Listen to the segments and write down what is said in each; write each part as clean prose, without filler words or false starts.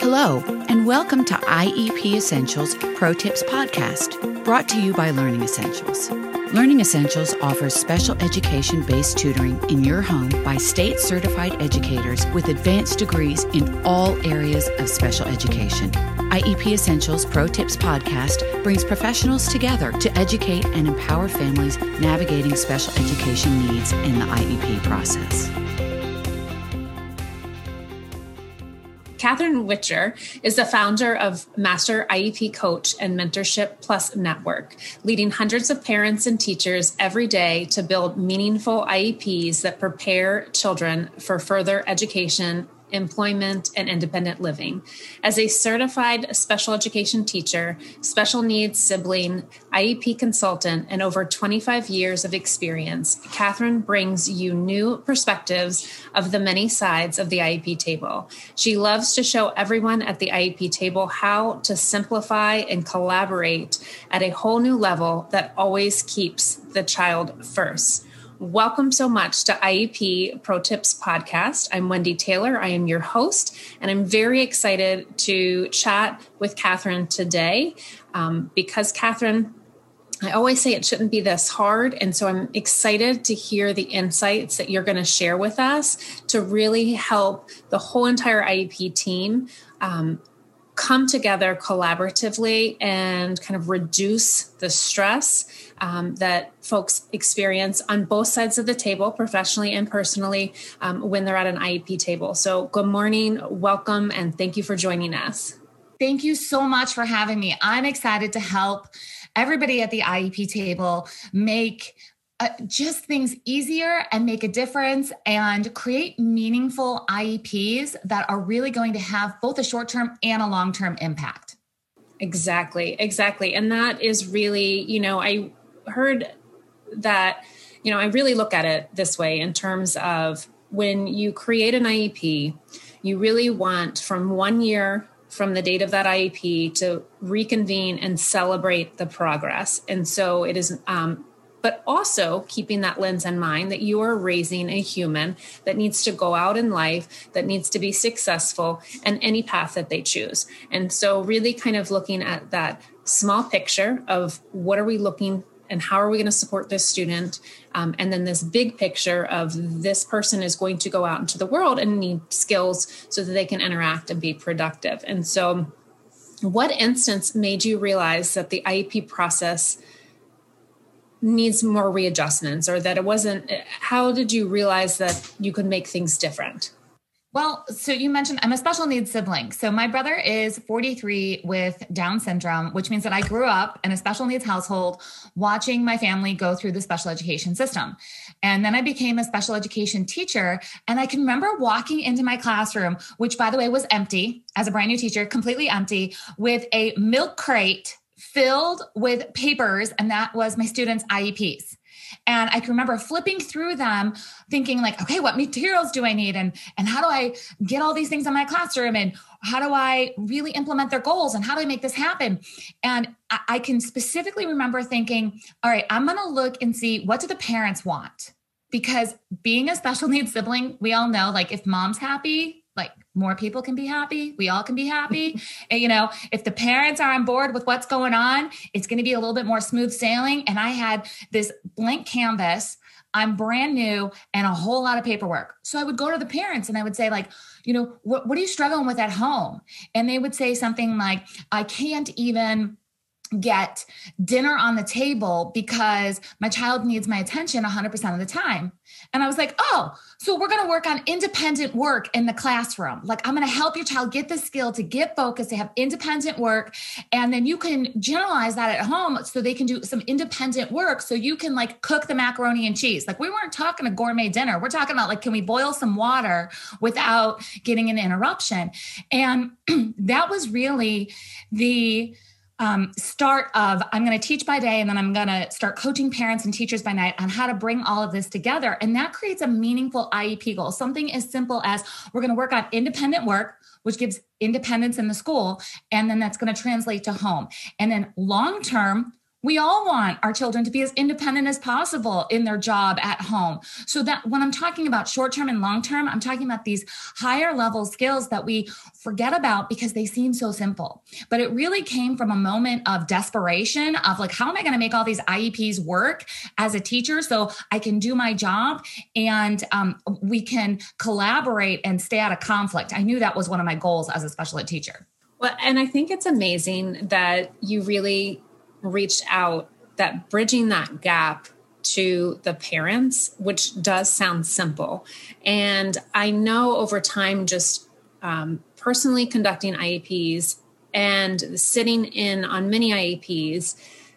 Hello, and welcome to IEP Essentials Pro Tips Podcast, brought to you by Learning Essentials. Learning Essentials offers special education-based tutoring in your home by state-certified educators with advanced degrees in all areas of special education. IEP Essentials Pro Tips Podcast brings professionals together to educate and empower families navigating special education needs in the IEP process. Catherine Witcher is the founder of Master IEP Coach and Mentorship Plus Network, leading hundreds of parents and teachers every day to build meaningful IEPs that prepare children for further education, employment, and independent living. As a certified special education teacher, special needs sibling, IEP consultant, and over 25 years of experience, Catherine brings you new perspectives of the many sides of the IEP table. She loves to show everyone at the IEP table how to simplify and collaborate at a whole new level that always keeps the child first. Welcome so much to IEP Pro Tips Podcast. I'm Wendy Taylor. I am your host, and I'm very excited to chat with Catherine today because Catherine, I always say it shouldn't be this hard. And so I'm excited to hear the insights that you're going to share with us to really help the whole entire IEP team come together collaboratively and kind of reduce the stress that folks experience on both sides of the table, professionally and personally, when they're at an IEP table. So good morning, welcome, and thank you for joining us. Thank you so much for having me. I'm excited to help everybody at the IEP table make just things easier and make a difference and create meaningful IEPs that are really going to have both a short-term and a long-term impact. Exactly. And that is really, I heard that, I really look at it this way in terms of when you create an IEP, you really want from 1 year from the date of that IEP to reconvene and celebrate the progress. And so it is, but also keeping that lens in mind that you are raising a human that needs to go out in life, that needs to be successful in any path that they choose. And so really kind of looking at that small picture of what are we looking and how are we going to support this student? And then this big picture of this person is going to go out into the world and need skills so that they can interact and be productive. And so what instance made you realize that the IEP process needs more readjustments, or that it wasn't? How did you realize that you could make things different? Well, so you mentioned I'm a special needs sibling. So my brother is 43 with Down syndrome, which means that I grew up in a special needs household watching my family go through the special education system. And then I became a special education teacher. And I can remember walking into my classroom, which by the way was empty as a brand new teacher, completely empty, with a milk crate filled with papers, and that was my students' IEPs. And I can remember flipping through them thinking like, okay, what materials do I need? And how do I get all these things in my classroom? And how do I really implement their goals? And how do I make this happen? And I can specifically remember thinking, all right, I'm going to look and see, what do the parents want? Because being a special needs sibling, we all know, like, if mom's happy, like, more people can be happy. We all can be happy. And, if the parents are on board with what's going on, it's going to be a little bit more smooth sailing. And I had this blank canvas. I'm brand new and a whole lot of paperwork. So I would go to the parents and I would say, like, what are you struggling with at home? And they would say something like, I can't even get dinner on the table because my child needs my attention 100% of the time. And I was like, oh, so we're going to work on independent work in the classroom. Like, I'm going to help your child get the skill to get focused, to have independent work. And then you can generalize that at home so they can do some independent work. So you can like cook the macaroni and cheese. Like, we weren't talking a gourmet dinner. We're talking about like, can we boil some water without getting an interruption? And that was really the start of, I'm going to teach by day, and then I'm going to start coaching parents and teachers by night on how to bring all of this together. And that creates a meaningful IEP goal. Something as simple as, we're going to work on independent work, which gives independence in the school. And then that's going to translate to home. And then long-term, We all want our children to be as independent as possible in their job at home. So that when I'm talking about short-term and long-term, I'm talking about these higher level skills that we forget about because they seem so simple. But it really came from a moment of desperation of like, how am I going to make all these IEPs work as a teacher so I can do my job and we can collaborate and stay out of conflict. I knew that was one of my goals as a special ed teacher. Well, and I think it's amazing that you really reached out, that bridging that gap to the parents, which does sound simple. And I know over time, just personally conducting IEPs and sitting in on many IEPs,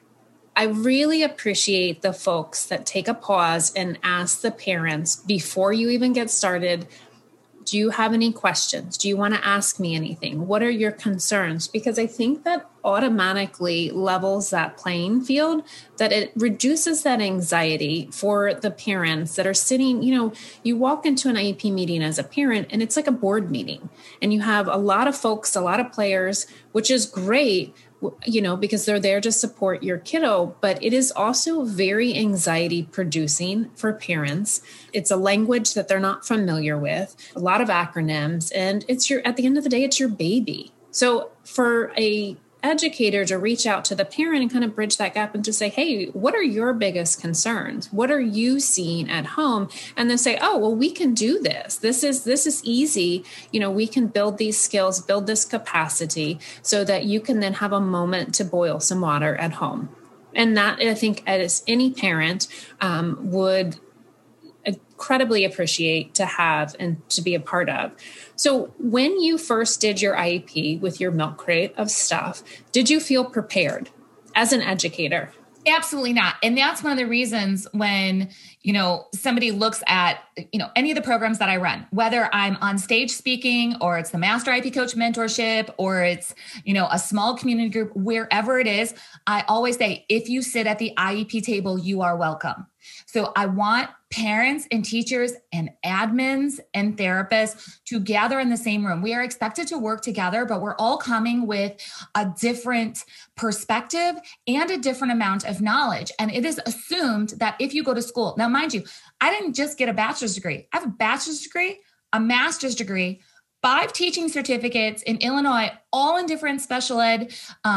I really appreciate the folks that take a pause and ask the parents before you even get started, do you have any questions? Do you want to ask me anything? What are your concerns? Because I think that automatically levels that playing field, that it reduces that anxiety for the parents that are sitting, you walk into an IEP meeting as a parent and it's like a board meeting and you have a lot of folks, a lot of players, which is great, because they're there to support your kiddo, but it is also very anxiety producing for parents. It's a language that they're not familiar with, a lot of acronyms, and at the end of the day, it's your baby. So for a educator to reach out to the parent and kind of bridge that gap and to say, hey, what are your biggest concerns? What are you seeing at home? And then say, oh, well, we can do this. This is easy. We can build these skills, build this capacity so that you can then have a moment to boil some water at home. And that, I think, as any parent would incredibly appreciate to have and to be a part of. So when you first did your IEP with your milk crate of stuff, did you feel prepared as an educator? Absolutely not. And that's one of the reasons when, somebody looks at, any of the programs that I run, whether I'm on stage speaking or it's the Master IEP Coach Mentorship or it's, a small community group, wherever it is, I always say, if you sit at the IEP table, you are welcome. So I want parents and teachers and admins and therapists to gather in the same room. We are expected to work together, but we're all coming with a different perspective and a different amount of knowledge. And it is assumed that if you go to school, now mind you, I didn't just get a bachelor's degree. I have a bachelor's degree, a master's degree, 5 teaching certificates in Illinois, all in different special ed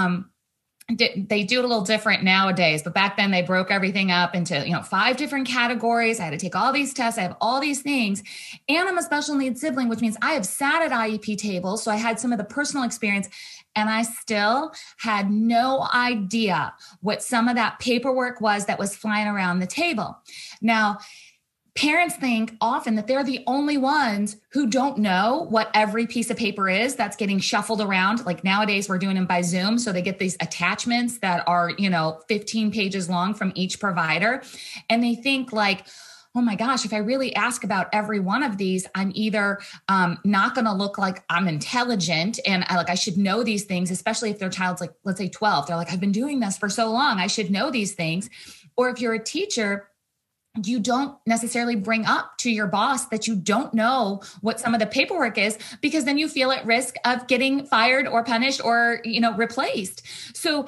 they do it a little different nowadays, but back then they broke everything up into, 5 different categories. I had to take all these tests. I have all these things. And I'm a special needs sibling, which means I have sat at IEP tables. So I had some of the personal experience and I still had no idea what some of that paperwork was that was flying around the table. Now, parents think often that they're the only ones who don't know what every piece of paper is that's getting shuffled around. Like nowadays we're doing them by Zoom. So they get these attachments that are, 15 pages long from each provider. And they think like, oh my gosh, if I really ask about every one of these, I'm either not going to look like I'm intelligent and I should know these things, especially if their child's like, let's say 12. They're like, I've been doing this for so long. I should know these things. Or if you're a teacher, you don't necessarily bring up to your boss that you don't know what some of the paperwork is, because then you feel at risk of getting fired or punished or, replaced. So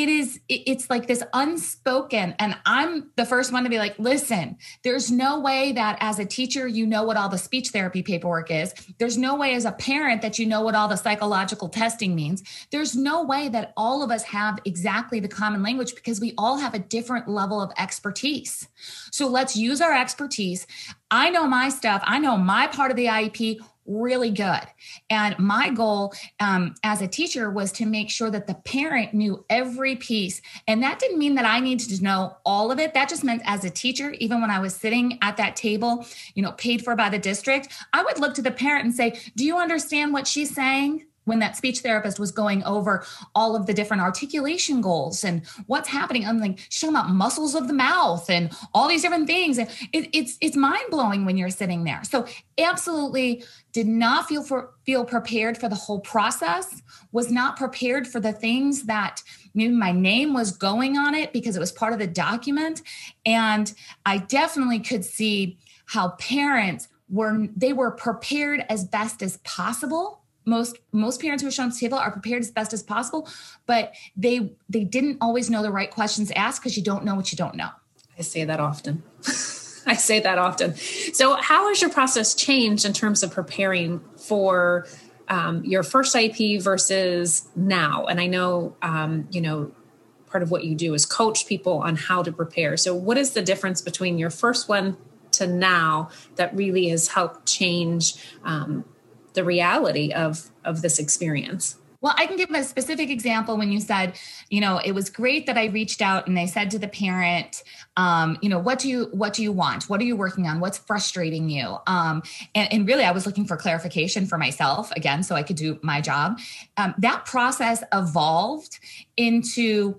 it's like this unspoken, and I'm the first one to be like, listen, there's no way that as a teacher, you know what all the speech therapy paperwork is. There's no way as a parent that you know what all the psychological testing means. There's no way that all of us have exactly the common language because we all have a different level of expertise. So let's use our expertise. I know my stuff. I know my part of the IEP really good. And my goal as a teacher was to make sure that the parent knew every piece. And that didn't mean that I needed to know all of it. That just meant as a teacher, even when I was sitting at that table, paid for by the district, I would look to the parent and say, do you understand what she's saying? When that speech therapist was going over all of the different articulation goals and what's happening, I'm like, she's talking about muscles of the mouth and all these different things. And it's mind blowing when you're sitting there. So absolutely did not feel prepared for the whole process, was not prepared for the things that maybe my name was going on it because it was part of the document. And I definitely could see how parents were prepared as best as possible. most parents who are shown at the table are prepared as best as possible, but they didn't always know the right questions to ask because you don't know what you don't know. I say that often. So how has your process changed in terms of preparing for your first IEP versus now? And I know, part of what you do is coach people on how to prepare. So what is the difference between your first one to now that really has helped change the reality of this experience? Well, I can give a specific example when you said, it was great that I reached out and I said to the parent, what do you want? What are you working on? What's frustrating you? And really, I was looking for clarification for myself again, so I could do my job. That process evolved into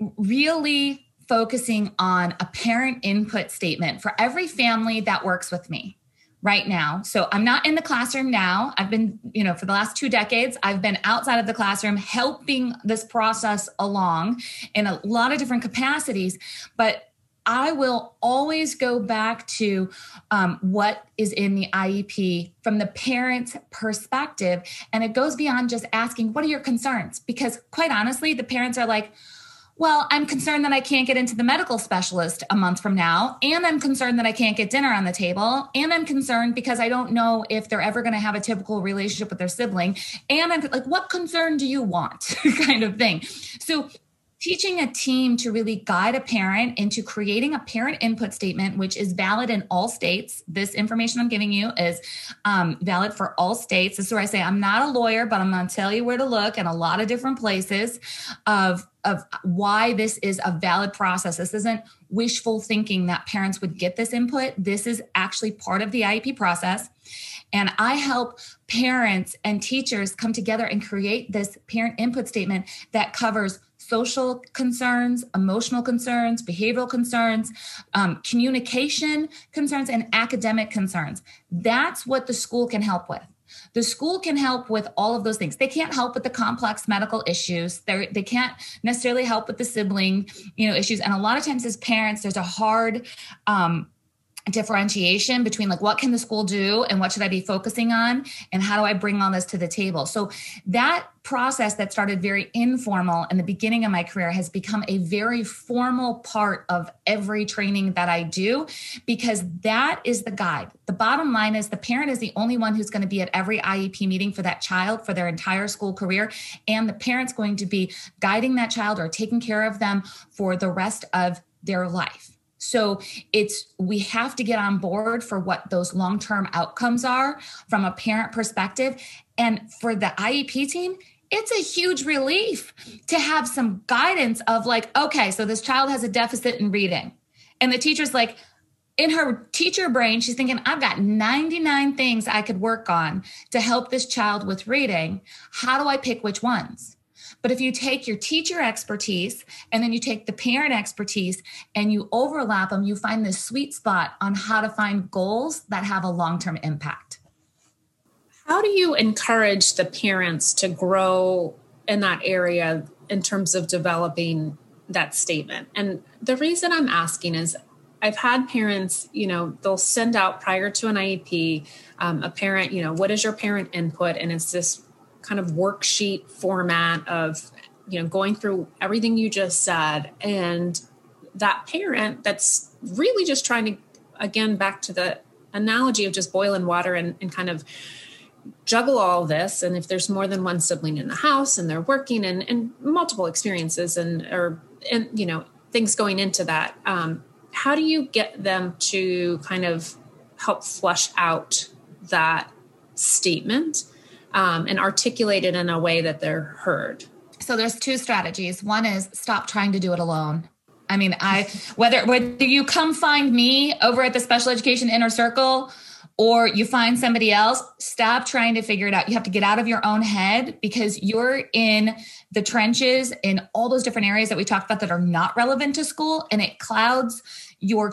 really focusing on a parent input statement for every family that works with me right now. So I'm not in the classroom now. I've been, for the last 2 decades, I've been outside of the classroom helping this process along in a lot of different capacities, but I will always go back to what is in the IEP from the parent's perspective. And it goes beyond just asking, what are your concerns? Because quite honestly, the parents are like, well, I'm concerned that I can't get into the medical specialist a month from now. And I'm concerned that I can't get dinner on the table. And I'm concerned because I don't know if they're ever going to have a typical relationship with their sibling. And I'm like, what concern do you want? kind of thing. So teaching a team to really guide a parent into creating a parent input statement, which is valid in all states. This information I'm giving you is valid for all states. This is where I say, I'm not a lawyer, but I'm going to tell you where to look in a lot of different places of why this is a valid process. This isn't wishful thinking that parents would get this input. This is actually part of the IEP process. And I help parents and teachers come together and create this parent input statement that covers social concerns, emotional concerns, behavioral concerns, communication concerns, and academic concerns. That's what the school can help with. The school can help with all of those things. They can't help with the complex medical issues. They can't necessarily help with the sibling, issues. And a lot of times as parents, there's a hard differentiation between like, what can the school do and what should I be focusing on? And how do I bring all this to the table? So that process that started very informal in the beginning of my career has become a very formal part of every training that I do, because that is the guide. The bottom line is the parent is the only one who's going to be at every IEP meeting for that child for their entire school career. And the parent's going to be guiding that child or taking care of them for the rest of their life. So we have to get on board for what those long-term outcomes are from a parent perspective. And for the IEP team, it's a huge relief to have some guidance of like, okay, so this child has a deficit in reading. And the teacher's like, in her teacher brain, she's thinking, I've got 99 things I could work on to help this child with reading. How do I pick which ones? But if you take your teacher expertise and then you take the parent expertise and you overlap them, you find this sweet spot on how to find goals that have a long-term impact. How do you encourage the parents to grow in that area in terms of developing that statement? And the reason I'm asking is I've had parents, they'll send out prior to an IEP, a parent, what is your parent input? And it's this kind of worksheet format of, going through everything you just said. And that parent that's really just trying to, again, back to the analogy of just boiling water and kind of juggle all this. And if there's more than one sibling in the house and they're working and multiple experiences and things going into that, how do you get them to kind of help flush out that statement and articulate it in a way that they're heard? So there's 2 strategies. One is stop trying to do it alone. I mean, whether you come find me over at the Special Education Inner Circle or you find somebody else, stop trying to figure it out. You have to get out of your own head because you're in the trenches in all those different areas that we talked about that are not relevant to school, and it clouds your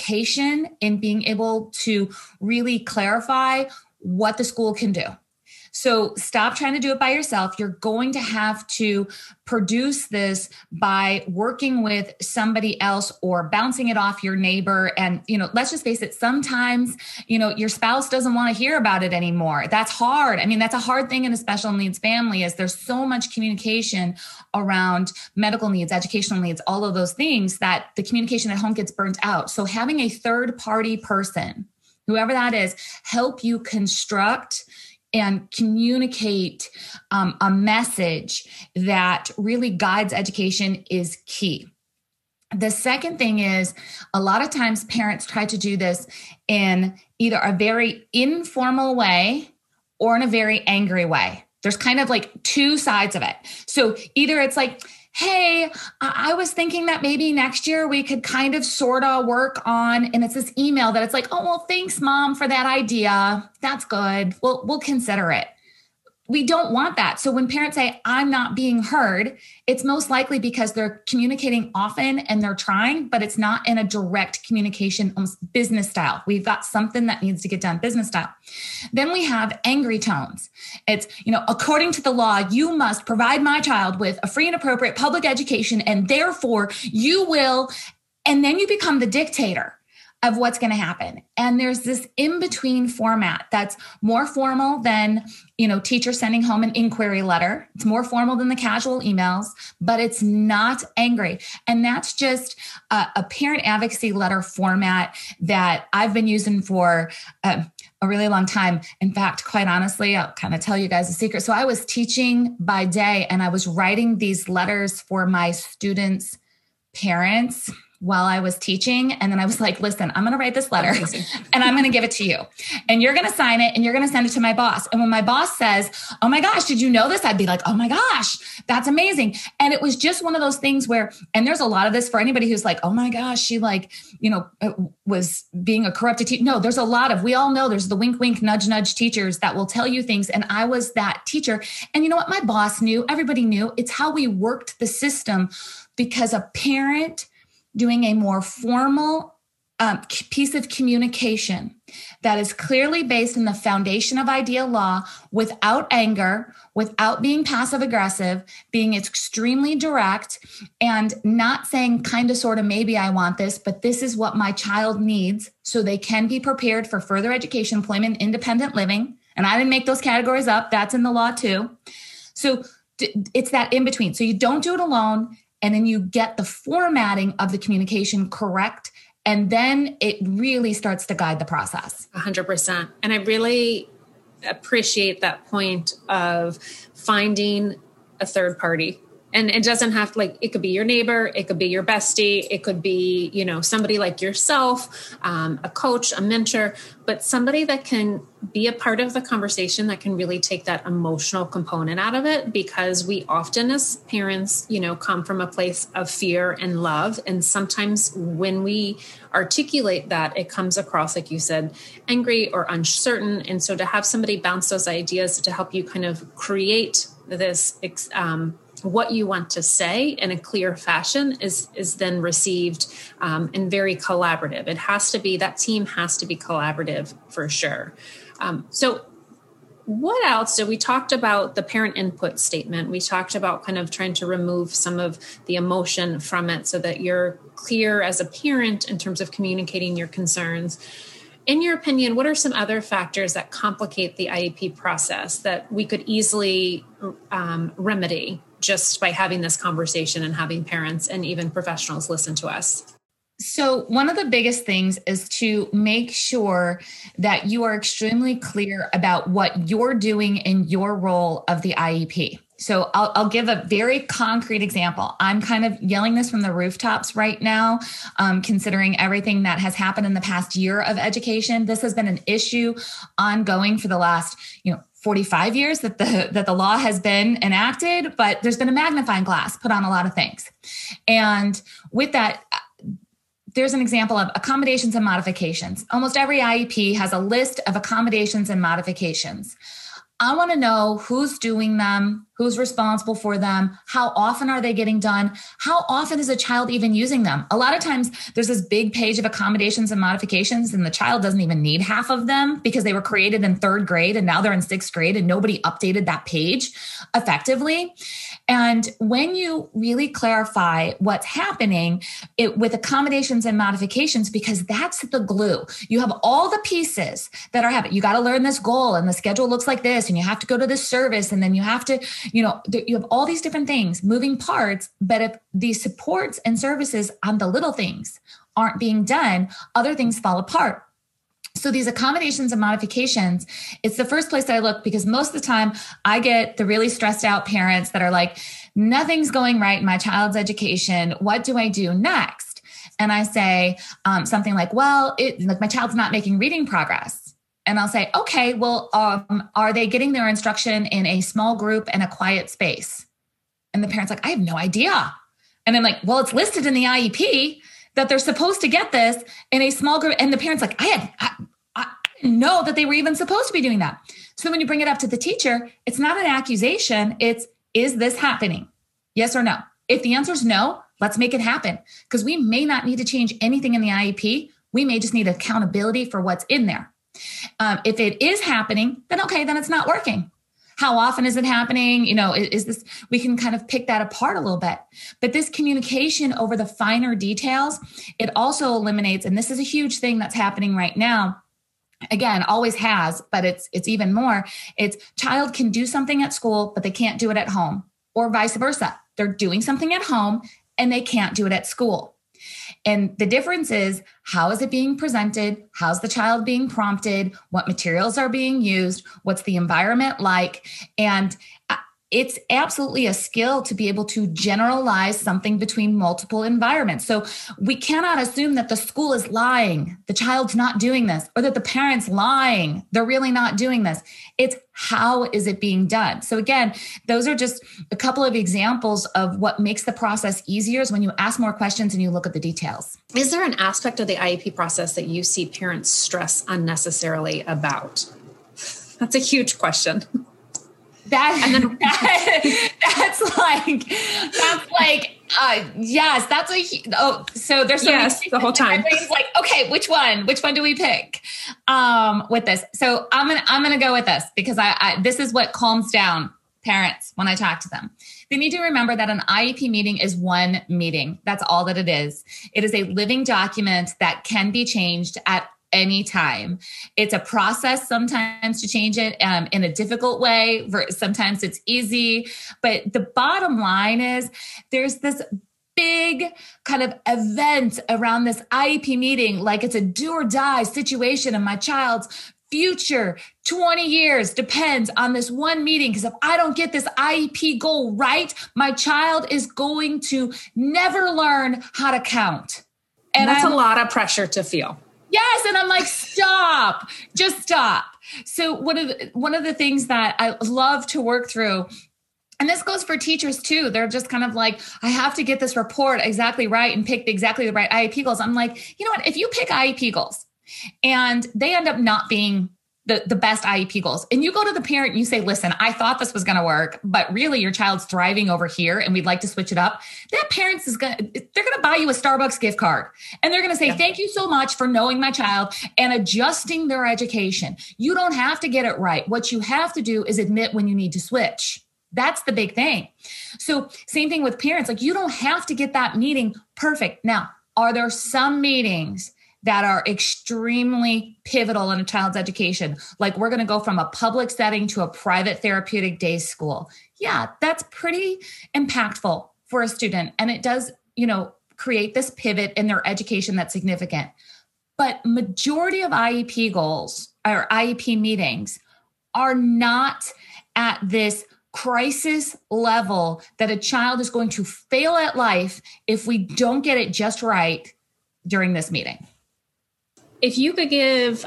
communication in being able to really clarify what the school can do. So stop trying to do it by yourself. You're going to have to produce this by working with somebody else or bouncing it off your neighbor. And, let's just face it, sometimes, your spouse doesn't want to hear about it anymore. That's hard. I mean, that's a hard thing in a special needs family, is there's so much communication around medical needs, educational needs, all of those things, that the communication at home gets burnt out. So having a third party person, whoever that is, help you construct and communicate a message that really guides education is key. The second thing is, a lot of times parents try to do this in either a very informal way or in a very angry way. There's kind of like two sides of it. So either it's like, hey, I was thinking that maybe next year we could kind of sort of work on, and it's this email that it's like, oh, well, thanks, Mom, for that idea. That's good. We'll consider it. We don't want that. So when parents say, I'm not being heard, it's most likely because they're communicating often and they're trying, but it's not in a direct communication, almost business style. We've got something that needs to get done business style. Then we have angry tones. It's, according to the law, you must provide my child with a free and appropriate public education, and therefore you will, and then you become the dictator of what's going to happen. And there's this in-between format that's more formal than, teacher sending home an inquiry letter. It's more formal than the casual emails, but it's not angry. And that's just a parent advocacy letter format that I've been using for a really long time. In fact, quite honestly, I'll kind of tell you guys a secret. So I was teaching by day, and I was writing these letters for my students' parents while I was teaching. And then I was like, listen, I'm going to write this letter and I'm going to give it to you, and you're going to sign it, and you're going to send it to my boss. And when my boss says, oh my gosh, did you know this? I'd be like, oh my gosh, that's amazing. And it was just one of those things where, and there's a lot of this for anybody who's like, oh my gosh, she was being a corrupted teacher. No, there's a lot of, we all know there's the wink, wink, nudge, nudge teachers that will tell you things. And I was that teacher. And you know what? My boss knew, everybody knew. It's how we worked the system, because a parent doing a more formal piece of communication that is clearly based in the foundation of ideal law, without anger, without being passive aggressive, being extremely direct, and not saying kind of, sort of, maybe I want this, but this is what my child needs so they can be prepared for further education, employment, independent living. And I didn't make those categories up. That's in the law too. So it's that in between. So you don't do it alone. And then you get the formatting of the communication correct. And then it really starts to guide the process. 100%. And I really appreciate that point of finding a third party. And it doesn't have to, it could be your neighbor, it could be your bestie, it could be, somebody like yourself, a coach, a mentor, but somebody that can be a part of the conversation, that can really take that emotional component out of it, because we often as parents, come from a place of fear and love. And sometimes when we articulate that, it comes across, like you said, angry or uncertain. And so to have somebody bounce those ideas to help you kind of create this, what you want to say in a clear fashion is then received and very collaborative. It has to be, that team has to be collaborative for sure. So what else? So we talked about the parent input statement. We talked about kind of trying to remove some of the emotion from it so that you're clear as a parent in terms of communicating your concerns. In your opinion, what are some other factors that complicate the IEP process that we could easily remedy just by having this conversation and having parents and even professionals listen to us? So one of the biggest things is to make sure that you are extremely clear about what you're doing in your role of the IEP. So I'll give a very concrete example. I'm kind of yelling this from the rooftops right now, considering everything that has happened in the past year of education. This has been an issue ongoing for the last, 45 years that the law has been enacted, but there's been a magnifying glass put on a lot of things. And with that, there's an example of accommodations and modifications. Almost every IEP has a list of accommodations and modifications. I want to know who's doing them, Who's responsible for them? How often are they getting done? How often is a child even using them? A lot of times there's this big page of accommodations and modifications, and the child doesn't even need half of them because they were created in 3rd grade and now they're in 6th grade and nobody updated that page effectively. And when you really clarify what's happening with accommodations and modifications, because that's the glue. You have all the pieces that are happening. You got to learn this goal and the schedule looks like this, and you have to go to this service, and then you have to, you have all these different things, moving parts. But if these supports and services on the little things aren't being done, other things fall apart. So these accommodations and modifications, it's the first place that I look, because most of the time I get the really stressed out parents that are like, nothing's going right in my child's education. What do I do next? And I say something like, well, like my child's not making reading progress. And I'll say, okay, well, are they getting their instruction in a small group and a quiet space? And the parent's like, I have no idea. And I'm like, well, it's listed in the IEP that they're supposed to get this in a small group. And the parent's like, I didn't know that they were even supposed to be doing that. So when you bring it up to the teacher, it's not an accusation. It's, is this happening? Yes or no? If the answer is no, let's make it happen, because we may not need to change anything in the IEP. We may just need accountability for what's in there. If it is happening, then okay, then it's not working. How often is it happening? Is this, we can kind of pick that apart a little bit. But this communication over the finer details, it also eliminates, and this is a huge thing that's happening right now. Again, always has, but it's even more. It's child can do something at school, but they can't do it at home, or vice versa. They're doing something at home and they can't do it at school. And the difference is, how is it being presented? How's the child being prompted? What materials are being used? What's the environment like? And it's absolutely a skill to be able to generalize something between multiple environments. So we cannot assume that the school is lying, the child's not doing this, or that the parent's lying, they're really not doing this. It's how is it being done? So again, those are just a couple of examples of what makes the process easier is when you ask more questions and you look at the details. Is there an aspect of the IEP process that you see parents stress unnecessarily about? That's a huge question. Yes, so there's so yes, the whole time. Like, okay, which one do we pick with this? So I'm going to go with this, because this is what calms down parents when I talk to them. They need to remember that an IEP meeting is one meeting. That's all that it is. It is a living document that can be changed at any time. It's a process sometimes to change it in a difficult way. Sometimes it's easy. But the bottom line is there's this big kind of event around this IEP meeting, like it's a do or die situation, and my child's future 20 years depends on this one meeting, because if I don't get this IEP goal right, my child is going to never learn how to count. And that's a lot of pressure to feel. Yes. And I'm like, stop, just stop. So one of the things that I love to work through, and this goes for teachers too, they're just kind of like, I have to get this report exactly right and pick exactly the right IEP goals. I'm like, you know what, if you pick IEP goals and they end up not being the best IEP goals, and you go to the parent and you say, listen, I thought this was going to work, but really your child's thriving over here and we'd like to switch it up. That parent they're going to buy you a Starbucks gift card, and they're going to say, thank you so much for knowing my child and adjusting their education. You don't have to get it right. What you have to do is admit when you need to switch. That's the big thing. So same thing with parents. Like, you don't have to get that meeting perfect. Now, are there some meetings that are extremely pivotal in a child's education? Like, we're going to go from a public setting to a private therapeutic day school. Yeah, that's pretty impactful for a student. And it does, create this pivot in their education that's significant. But majority of IEP goals or IEP meetings are not at this crisis level that a child is going to fail at life if we don't get it just right during this meeting. If you could give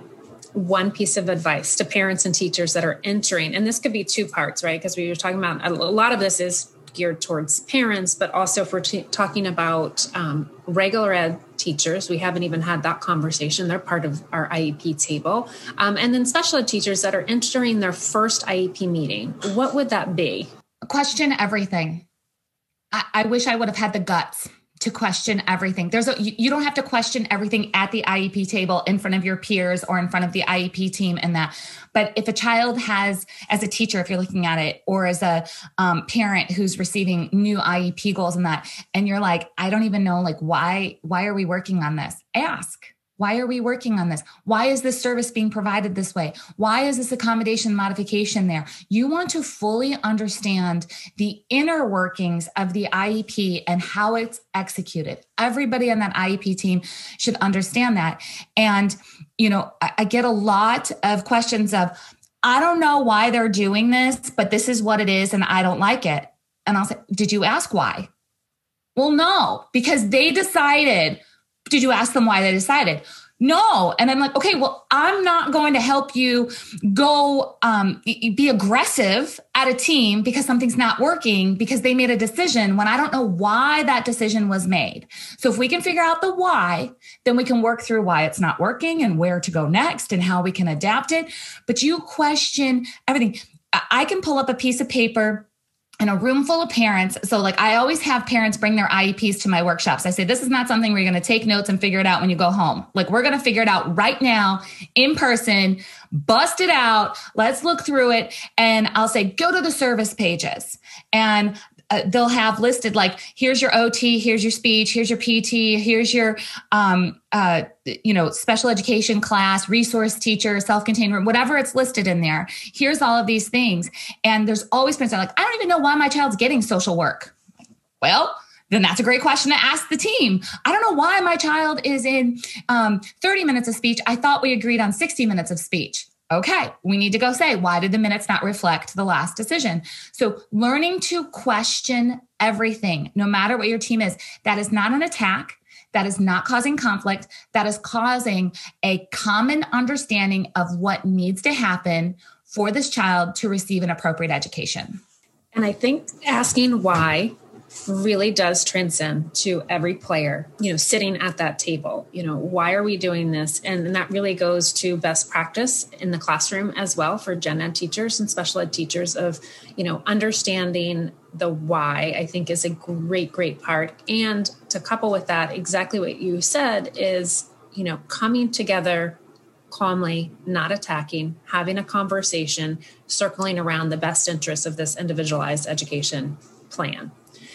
one piece of advice to parents and teachers that are entering, and this could be two parts, right? Because we were talking about a lot of this is geared towards parents, but also if we're talking about regular ed teachers, we haven't even had that conversation. They're part of our IEP table. And then special ed teachers that are entering their first IEP meeting, what would that be? Question everything. I wish I would have had the guts to question everything. You don't have to question everything at the IEP table in front of your peers or in front of the IEP team and that. But if a child has, as a teacher, if you're looking at it, or as a parent who's receiving new IEP goals and that, and you're like, I don't even know, like, why are we working on this? Ask. Why are we working on this? Why is this service being provided this way? Why is this accommodation modification there? You want to fully understand the inner workings of the IEP and how it's executed. Everybody on that IEP team should understand that. And, I get a lot of questions of, I don't know why they're doing this, but this is what it is and I don't like it. And I'll say, did you ask why? Well, no, because they decided. Did you ask them why they decided? No. And I'm like, okay, well, I'm not going to help you go be aggressive at a team because something's not working because they made a decision when I don't know why that decision was made. So if we can figure out the why, then we can work through why it's not working and where to go next and how we can adapt it. But you question everything. I can pull up a piece of paper in a room full of parents. So like I always have parents bring their IEPs to my workshops. I say, this is not something where you're going to take notes and figure it out when you go home. Like we're going to figure it out right now in person, bust it out. Let's look through it. And I'll say, go to the service pages and they'll have listed like, here's your OT, here's your speech, here's your PT, here's your, special education class, resource teacher, self-contained room, whatever it's listed in there. Here's all of these things. And there's always parents that are like, I don't even know why my child's getting social work. Well, then that's a great question to ask the team. I don't know why my child is in 30 minutes of speech. I thought we agreed on 60 minutes of speech. Okay, we need to go say, why did the minutes not reflect the last decision? So learning to question everything, no matter what your team is, that is not an attack. That is not causing conflict. That is causing a common understanding of what needs to happen for this child to receive an appropriate education. And I think asking why really does transcend to every player, sitting at that table, why are we doing this? And that really goes to best practice in the classroom as well for gen ed teachers and special ed teachers of, understanding the why, I think is a great, great part. And to couple with that, exactly what you said is, coming together calmly, not attacking, having a conversation, circling around the best interests of this individualized education plan.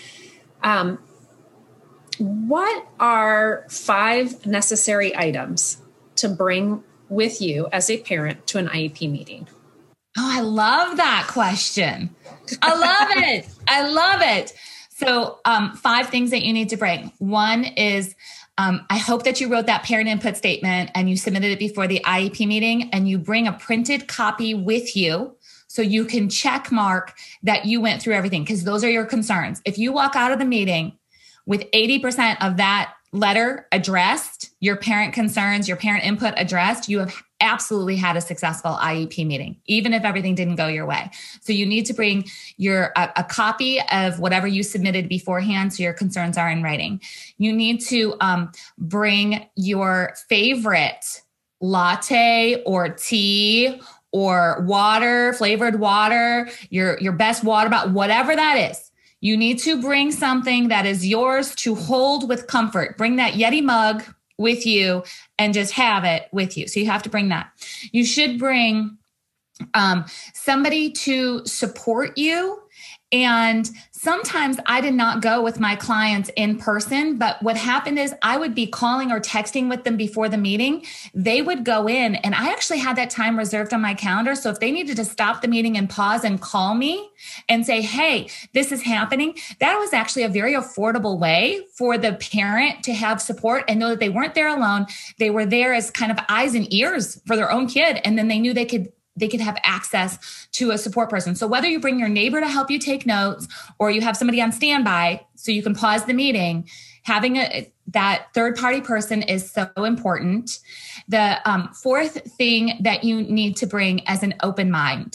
What are 5 necessary items to bring with you as a parent to an IEP meeting? Oh, I love that question. I love it. I love it. So 5 things that you need to bring. One is, I hope that you wrote that parent input statement and you submitted it before the IEP meeting and you bring a printed copy with you so you can check mark that you went through everything because those are your concerns. If you walk out of the meeting with 80% of that letter addressed, your parent concerns, your parent input addressed, you have absolutely had a successful IEP meeting, even if everything didn't go your way. So you need to bring a copy of whatever you submitted beforehand so your concerns are in writing. You need to bring your favorite latte or tea or water, flavored water, your best water bottle, whatever that is. You need to bring something that is yours to hold with comfort. Bring that Yeti mug with you and just have it with you. So you have to bring that. You should bring somebody to support you. And sometimes I did not go with my clients in person, but what happened is I would be calling or texting with them before the meeting. They would go in and I actually had that time reserved on my calendar. So if they needed to stop the meeting and pause and call me and say, hey, this is happening, that was actually a very affordable way for the parent to have support and know that they weren't there alone. They were there as kind of eyes and ears for their own kid. And then they knew they could have access to a support person. So whether you bring your neighbor to help you take notes or you have somebody on standby so you can pause the meeting, having that third party person is so important. The 4th thing that you need to bring as an open mind.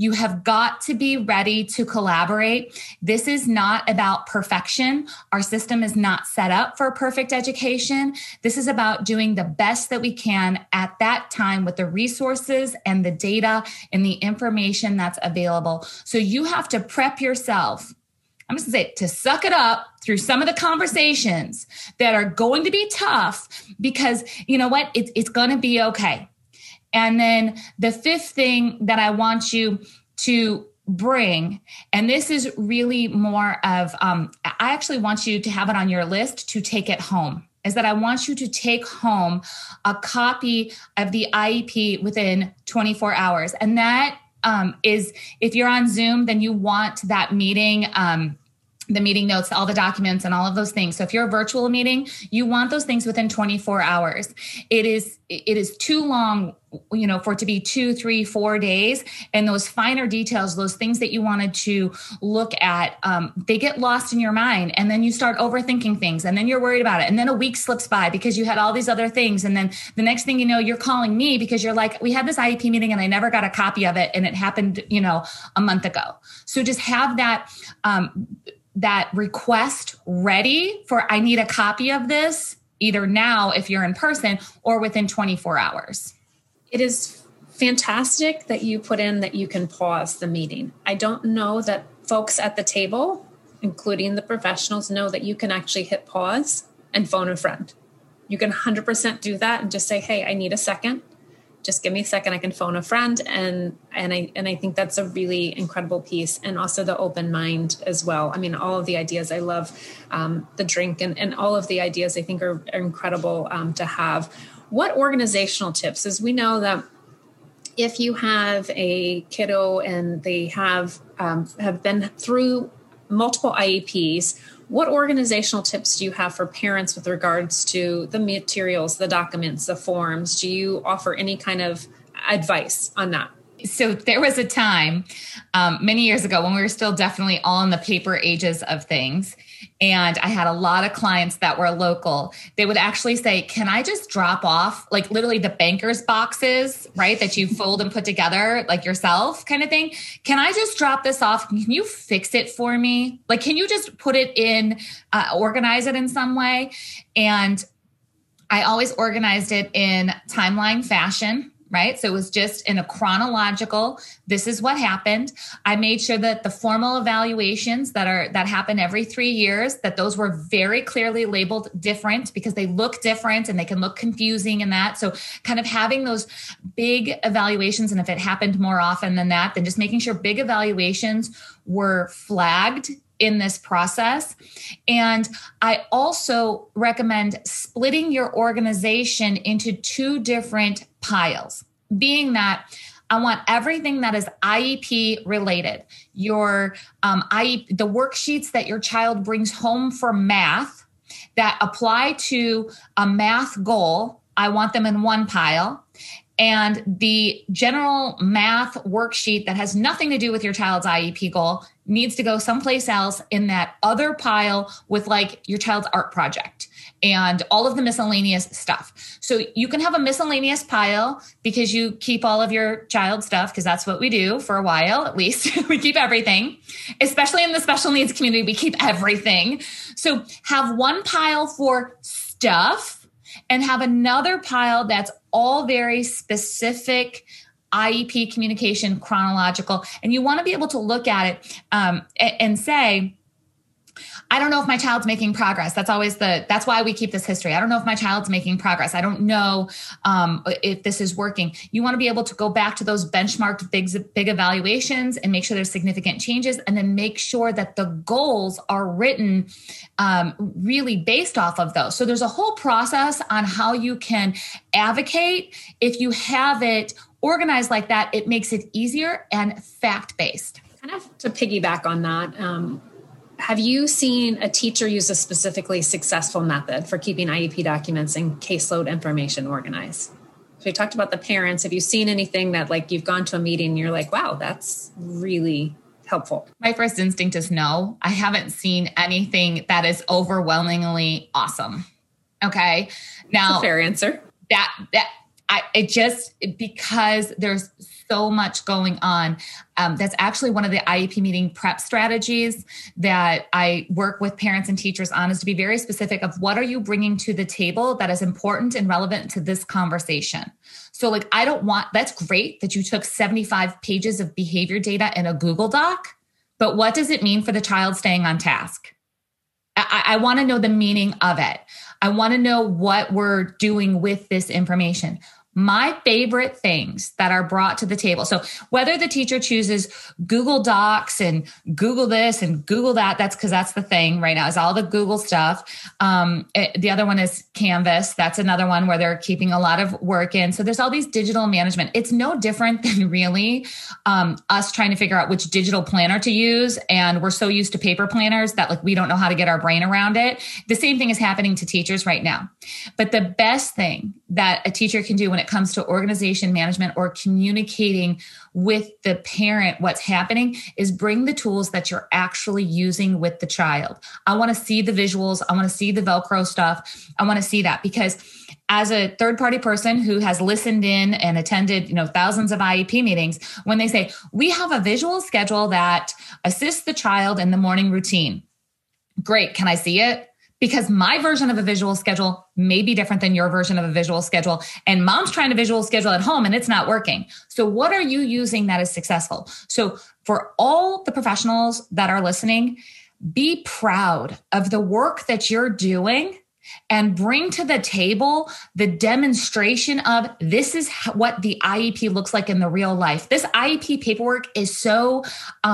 You have got to be ready to collaborate. This is not about perfection. Our system is not set up for perfect education. This is about doing the best that we can at that time with the resources and the data and the information that's available. So you have to prep yourself, I'm just going to say, to suck it up through some of the conversations that are going to be tough, because you know what? It's going to be okay. And then the fifth thing that I want you to bring, and this is really more of, I actually want you to have it on your list to take it home, is that I want you to take home a copy of the IEP within 24 hours. And that is, if you're on Zoom, then you want that meeting, the meeting notes, all the documents and all of those things. So if you're a virtual meeting, you want those things within 24 hours. It is too long, for it to be 2, 3, 4 days. And those finer details, those things that you wanted to look at, they get lost in your mind. And then you start overthinking things, and then you're worried about it. And then a week slips by because you had all these other things. And then the next thing you know, you're calling me because you're like, we had this IEP meeting and I never got a copy of it. And it happened, a month ago. So just have that request ready for, I need a copy of this, either now if you're in person or within 24 hours. It is fantastic that you put in that you can pause the meeting. I don't know that folks at the table, including the professionals, know that you can actually hit pause and phone a friend. You can 100% do that and just say, hey, I need a second. Just give me a second. I can phone a friend. And I think that's a really incredible piece. And also the open mind as well. I mean, all of the ideas, I love the drink and all of the ideas I think are incredible to have. What organizational tips? As we know that if you have a kiddo and they have been through multiple IEPs, what organizational tips do you have for parents with regards to the materials, the documents, the forms? Do you offer any kind of advice on that? So there was a time many years ago when we were still definitely all in the paper ages of things. And I had a lot of clients that were local. They would actually say, can I just drop off like literally the banker's boxes, right? That you fold and put together like yourself kind of thing. Can I just drop this off? Can you fix it for me? Like, can you just put it in, organize it in some way? And I always organized it in timeline fashion. Right. So it was just in a chronological, this is what happened. I made sure that the formal evaluations that happen every 3 years, that those were very clearly labeled different because they look different and they can look confusing in that. So kind of having those big evaluations, and if it happened more often than that, then just making sure big evaluations were flagged in this process. And I also recommend splitting your organization into 2 different piles, being that I want everything that is IEP related. Your the worksheets that your child brings home for math that apply to a math goal, I want them in one pile. And the general math worksheet that has nothing to do with your child's IEP goal needs to go someplace else in that other pile with like your child's art project and all of the miscellaneous stuff. So you can have a miscellaneous pile because you keep all of your child stuff, because that's what we do for a while, at least. We keep everything, especially in the special needs community. We keep everything. So have one pile for stuff and have another pile that's all very specific IEP communication, chronological. And you want to be able to look at it and say, I don't know if my child's making progress. That's why we keep this history. I don't know if my child's making progress. I don't know if this is working. You want to be able to go back to those benchmarked big evaluations and make sure there's significant changes, and then make sure that the goals are written really based off of those. So there's a whole process on how you can advocate. If you have it organized like that, it makes it easier and fact-based. Kind of to piggyback on that, have you seen a teacher use a specifically successful method for keeping IEP documents and caseload information organized? So we talked about the parents. Have you seen anything that like you've gone to a meeting and you're like, wow, that's really helpful? My first instinct is no. I haven't seen anything that is overwhelmingly awesome. Okay. Now, that's a fair answer. That because there's so much going on. That's actually one of the IEP meeting prep strategies that I work with parents and teachers on, is to be very specific of what are you bringing to the table that is important and relevant to this conversation. So like, that's great that you took 75 pages of behavior data in a Google Doc, but what does it mean for the child staying on task? I want to know the meaning of it. I want to know what we're doing with this information. My favorite things that are brought to the table. So whether the teacher chooses Google Docs and Google this and Google that, that's because that's the thing right now, is all the Google stuff. The other one is Canvas. That's another one where they're keeping a lot of work in. So there's all these digital management. It's no different than really us trying to figure out which digital planner to use. And we're so used to paper planners that like we don't know how to get our brain around it. The same thing is happening to teachers right now. But the best thing that a teacher can do when it comes to organization management or communicating with the parent what's happening is bring the tools that you're actually using with the child. I want to see the visuals. I want to see the Velcro stuff. I want to see that, because as a third-party person who has listened in and attended, thousands of IEP meetings, when they say, we have a visual schedule that assists the child in the morning routine. Great. Can I see it? Because my version of a visual schedule may be different than your version of a visual schedule. And mom's trying to visual schedule at home and it's not working. So what are you using that is successful? So for all the professionals that are listening, be proud of the work that you're doing and bring to the table the demonstration of this is what the IEP looks like in the real life. This IEP paperwork is so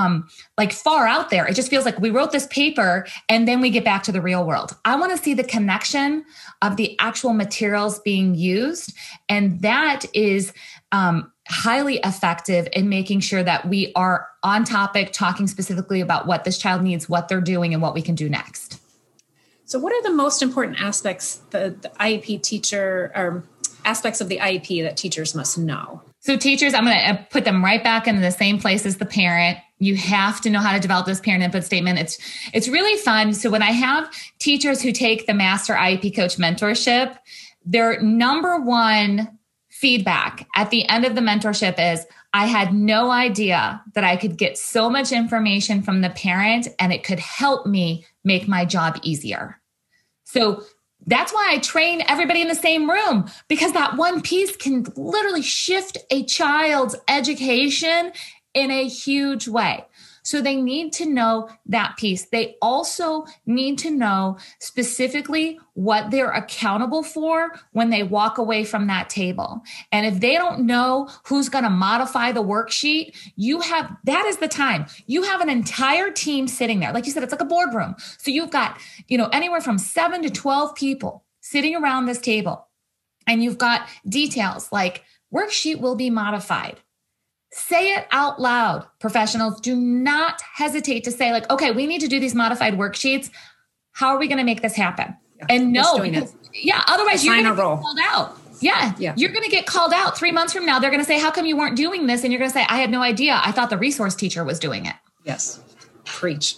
far out there. It just feels like we wrote this paper and then we get back to the real world. I want to see the connection of the actual materials being used. And that is highly effective in making sure that we are on topic, talking specifically about what this child needs, what they're doing, and what we can do next. So what are the most important aspects, the IEP teacher, or aspects of the IEP that teachers must know? So teachers, I'm going to put them right back into the same place as the parent. You have to know how to develop this parent input statement. It's really fun. So when I have teachers who take the Master IEP Coach mentorship, their number one feedback at the end of the mentorship is, I had no idea that I could get so much information from the parent and it could help me make my job easier. So that's why I train everybody in the same room, because that one piece can literally shift a child's education in a huge way. So they need to know that piece. They also need to know specifically what they're accountable for when they walk away from that table. And if they don't know who's going to modify the worksheet, that is the time. You have an entire team sitting there. Like you said, it's like a boardroom. So you've got, anywhere from 7 to 12 people sitting around this table. And you've got details like worksheet will be modified. Say it out loud. Professionals, do not hesitate to say okay, we need to do these modified worksheets. How are we going to make this happen? Yeah, and no, otherwise you're going to get role. called out. Yeah. You're going to get called out 3 months from now. They're going to say, how come you weren't doing this? And you're going to say, I had no idea. I thought the resource teacher was doing it. Yes. Preach.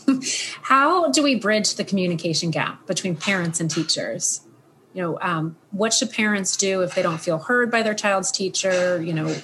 How do we bridge the communication gap between parents and teachers? What should parents do if they don't feel heard by their child's teacher?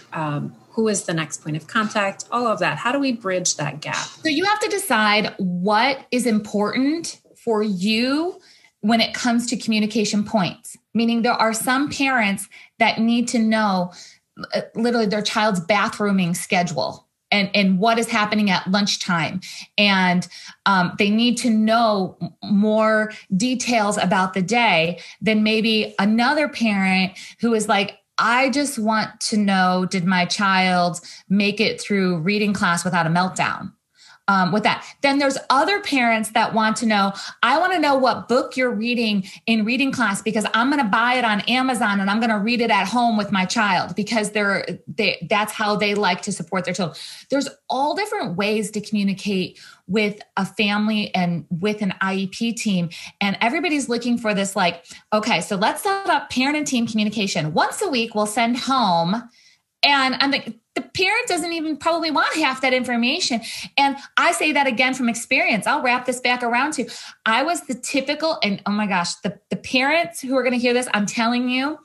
Who is the next point of contact? All of that. How do we bridge that gap? So you have to decide what is important for you when it comes to communication points. Meaning there are some parents that need to know literally their child's bathrooming schedule and what is happening at lunchtime. And they need to know more details about the day than maybe another parent who is like, I just want to know, did my child make it through reading class without a meltdown? With that. Then there's other parents that want to know, I want to know what book you're reading in reading class because I'm going to buy it on Amazon and I'm going to read it at home with my child because that's how they like to support their children. There's all different ways to communicate with a family and with an IEP team. And everybody's looking for this okay, so let's set up parent and team communication. Once a week, we'll send home. And I'm like, the parent doesn't even probably want half that information. And I say that again from experience. I'll wrap this back around to, I was the typical, and oh my gosh, the parents who are going to hear this, I'm telling you,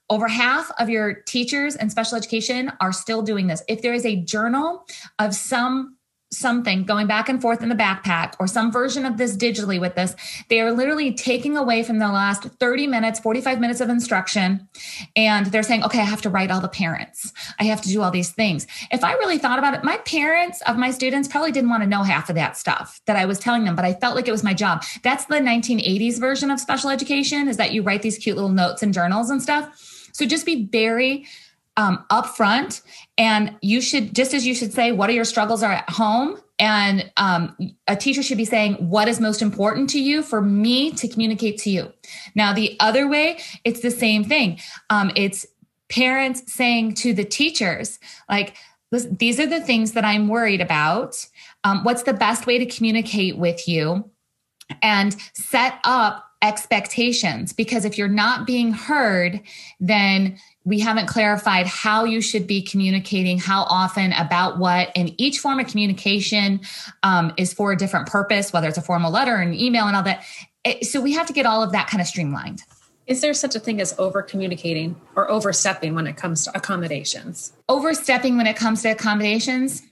over half of your teachers in special education are still doing this. If there is a journal of something going back and forth in the backpack or some version of this digitally with this, they are literally taking away from the last 30 minutes, 45 minutes of instruction. And they're saying, okay, I have to write all the parents. I have to do all these things. If I really thought about it, my parents of my students probably didn't want to know half of that stuff that I was telling them, but I felt like it was my job. That's the 1980s version of special education, is that you write these cute little notes and journals and stuff. So just be very upfront, and you should, just as you should say, what are your struggles are at home? And a teacher should be saying, what is most important to you for me to communicate to you? Now, the other way, it's the same thing. It's parents saying to the teachers, like, listen, these are the things that I'm worried about. What's the best way to communicate with you? And set up expectations, because if you're not being heard, then we haven't clarified how you should be communicating, how often, about what, and each form of communication is for a different purpose, whether it's a formal letter, an email, and all that. So we have to get all of that kind of streamlined. Is there such a thing as over communicating or overstepping when it comes to accommodations? Overstepping when it comes to accommodations?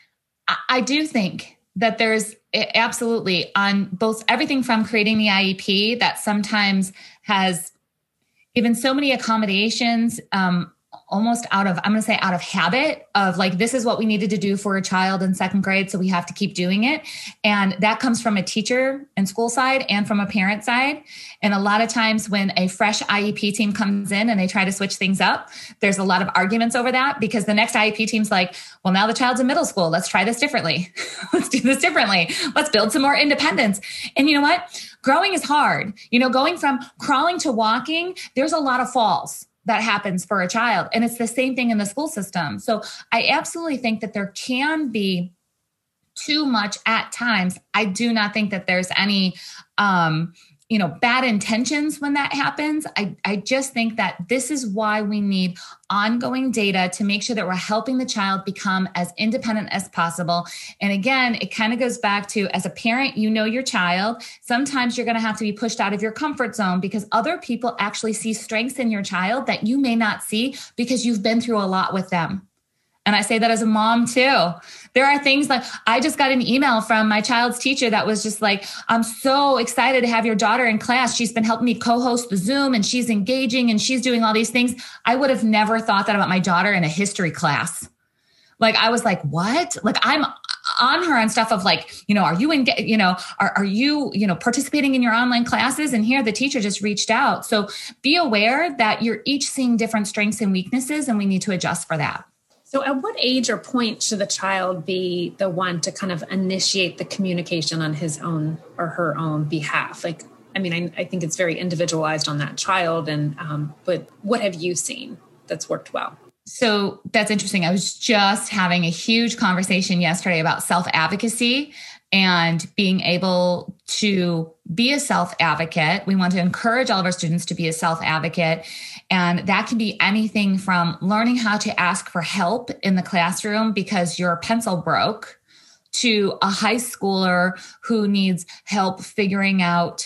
I do think that there's absolutely, on both everything from creating the IEP that sometimes has given so many accommodations, almost out of habit of like, this is what we needed to do for a child in second grade, so we have to keep doing it. And that comes from a teacher and school side and from a parent side. And a lot of times when a fresh IEP team comes in and they try to switch things up, there's a lot of arguments over that, because the next IEP team's like, well, now the child's in middle school. Let's try this differently. Let's do this differently. Let's build some more independence. And you know what? Growing is hard. Going from crawling to walking, there's a lot of falls that happens for a child. And it's the same thing in the school system. So I absolutely think that there can be too much at times. I do not think that there's any, bad intentions when that happens. I just think that this is why we need ongoing data to make sure that we're helping the child become as independent as possible. And again, it kind of goes back to, as a parent, your child. Sometimes you're going to have to be pushed out of your comfort zone because other people actually see strengths in your child that you may not see because you've been through a lot with them. And I say that as a mom too. There are things like, I just got an email from my child's teacher that was just like, I'm so excited to have your daughter in class. She's been helping me co-host the Zoom and she's engaging and she's doing all these things. I would have never thought that about my daughter in a history class. Like, I was like, what? Like, I'm on her on stuff of like, are you are you participating in your online classes? And here the teacher just reached out. So be aware that you're each seeing different strengths and weaknesses, and we need to adjust for that. So at what age or point should the child be the one to kind of initiate the communication on his own or her own behalf? Like, I mean, I think it's very individualized on that child. And but what have you seen that's worked well? So that's interesting. I was just having a huge conversation yesterday about self-advocacy and being able to be a self-advocate. We want to encourage all of our students to be a self-advocate. And that can be anything from learning how to ask for help in the classroom because your pencil broke, to a high schooler who needs help figuring out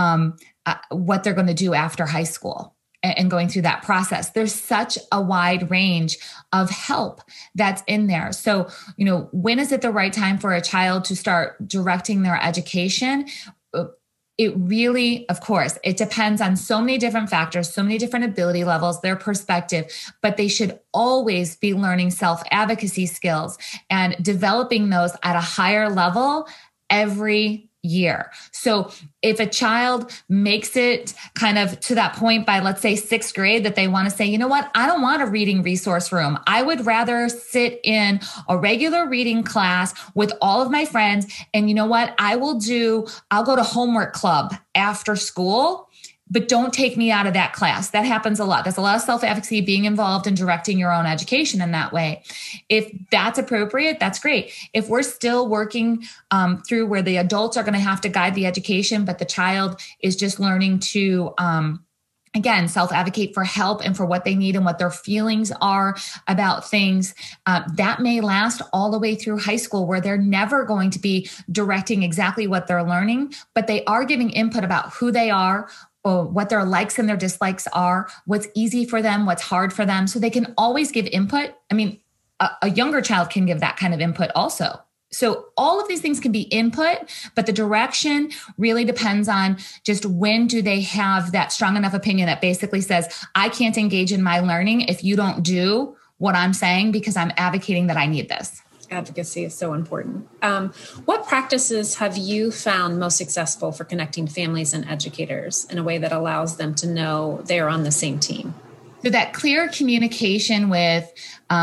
what they're going to do after high school and going through that process. There's such a wide range of help that's in there. So, when is it the right time for a child to start directing their education? It really, of course, it depends on so many different factors, so many different ability levels, their perspective, but they should always be learning self-advocacy skills and developing those at a higher level every year. So if a child makes it kind of to that point by, let's say, sixth grade, that they want to say, you know what, I don't want a reading resource room. I would rather sit in a regular reading class with all of my friends. And you know what, I'll go to homework club after school, but don't take me out of that class. That happens a lot. There's a lot of self-advocacy, being involved in directing your own education in that way. If that's appropriate, that's great. If we're still working through where the adults are going to have to guide the education, but the child is just learning to, again, self-advocate for help and for what they need and what their feelings are about things, that may last all the way through high school, where they're never going to be directing exactly what they're learning, but they are giving input about who they are, or what their likes and their dislikes are, what's easy for them, what's hard for them. So they can always give input. I mean, a younger child can give that kind of input also. So all of these things can be input, but the direction really depends on just when do they have that strong enough opinion that basically says, I can't engage in my learning if you don't do what I'm saying because I'm advocating that I need this. Advocacy is so important. What practices have you found most successful for connecting families and educators in a way that allows them to know they're on the same team? So that clear communication with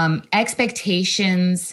expectations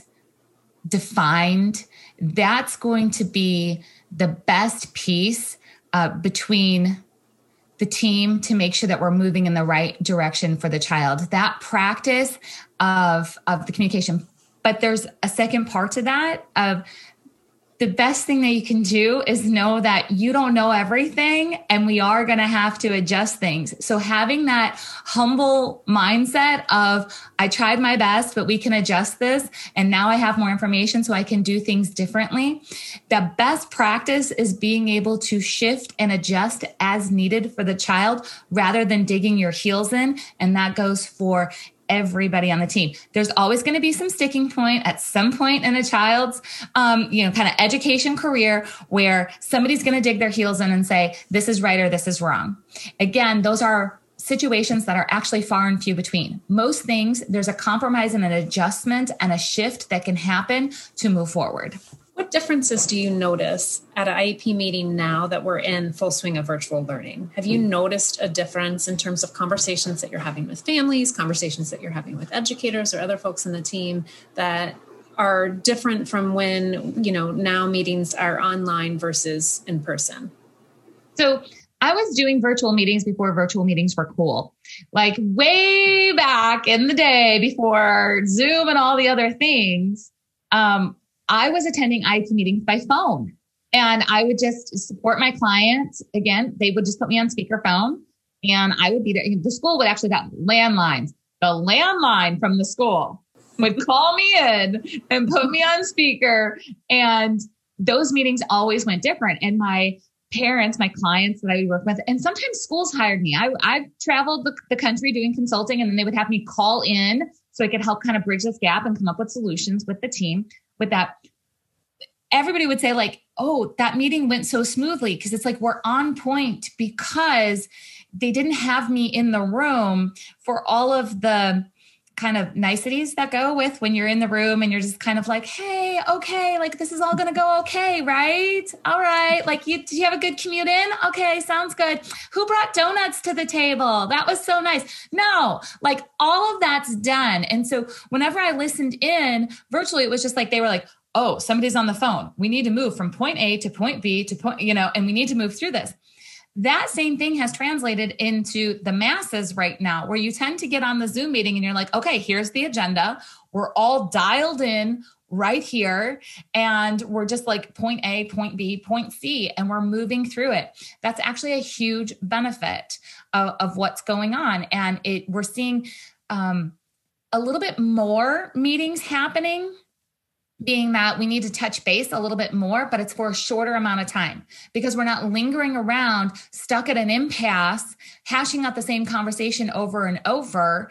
defined, that's going to be the best piece between the team to make sure that we're moving in the right direction for the child. That practice of the communication. But there's a second part to that of the best thing that you can do is know that you don't know everything and we are going to have to adjust things. So having that humble mindset of I tried my best, but we can adjust this. And now I have more information so I can do things differently. The best practice is being able to shift and adjust as needed for the child rather than digging your heels in. And that goes for everybody on the team. There's always going to be some sticking point at some point in a child's, kind of education career where somebody's going to dig their heels in and say, this is right or this is wrong. Again, those are situations that are actually far and few between. Most things, there's a compromise and an adjustment and a shift that can happen to move forward. What differences do you notice at an IEP meeting now that we're in full swing of virtual learning? Have you noticed a difference in terms of conversations that you're having with families, conversations that you're having with educators or other folks in the team that are different from when, now meetings are online versus in person? So I was doing virtual meetings before virtual meetings were cool. Like way back in the day before Zoom and all the other things. I was attending IEP meetings by phone and I would just support my clients. Again, they would just put me on speakerphone and I would be there. The school would actually got landlines. The landline from the school would call me in and put me on speaker. And those meetings always went different. And my parents, my clients that I would work with, and sometimes schools hired me. I traveled the country doing consulting and then they would have me call in so I could help kind of bridge this gap and come up with solutions with the team. With that, everybody would say like, oh, that meeting went so smoothly because it's like we're on point because they didn't have me in the room for all of the kind of niceties that go with when you're in the room and you're just kind of like, hey, okay, like this is all going to go okay, right? All right. Like do you have a good commute in? Okay, sounds good. Who brought donuts to the table? That was so nice. No, like all of that's done. And so whenever I listened in virtually, it was just like, they were like, oh, somebody's on the phone. We need to move from point A to point B to point, and we need to move through this. That same thing has translated into the masses right now, where you tend to get on the Zoom meeting and you're like, okay, here's the agenda. We're all dialed in right here. And we're just like point A, point B, point C, and we're moving through it. That's actually a huge benefit of what's going on. And we're seeing a little bit more meetings happening, being that we need to touch base a little bit more, but it's for a shorter amount of time because we're not lingering around stuck at an impasse, hashing out the same conversation over and over,